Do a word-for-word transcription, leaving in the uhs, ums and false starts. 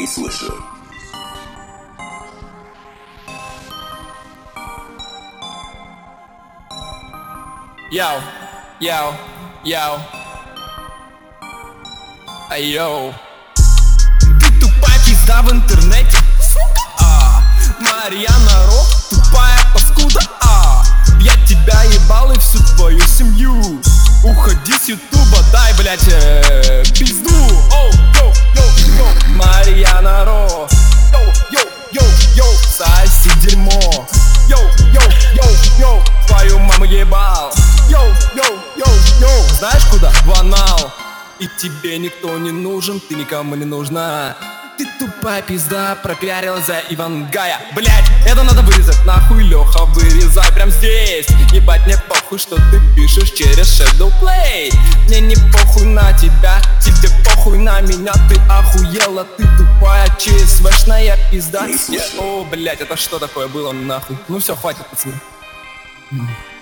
не слышу. Йоу, йоу, йоу. Айоу. Ты тупая пизда в интернете, сука, а Марьяна Ро, тупая паскуда, а я тебя ебал и всю твою семью. Уходи с ютуба, дай, блять, э, пизду. Оу, йоу, йоу, йоу. Марьяна Ро, йоу, йоу, йоу, йоу. Соси дерьмо. Йоу, йоу, йоу, йоу. Твою маму ебал. Йоу, йоу, йоу, йоу. Знаешь куда? В анал. И тебе никто не нужен, ты никому не нужна. Ты тупая пизда, пропиарилась за Ивангая. Блять, это надо вырезать, нахуй, Леха, вырезай прям здесь. Ебать, мне похуй, что ты пишешь через Shadow Play. Мне не похуй на тебя, тебе похуй на меня. Ты охуела, ты тупая ЧСВшная пизда. Я, о, блять, это что такое было, нахуй? Ну все, хватит, пацаны.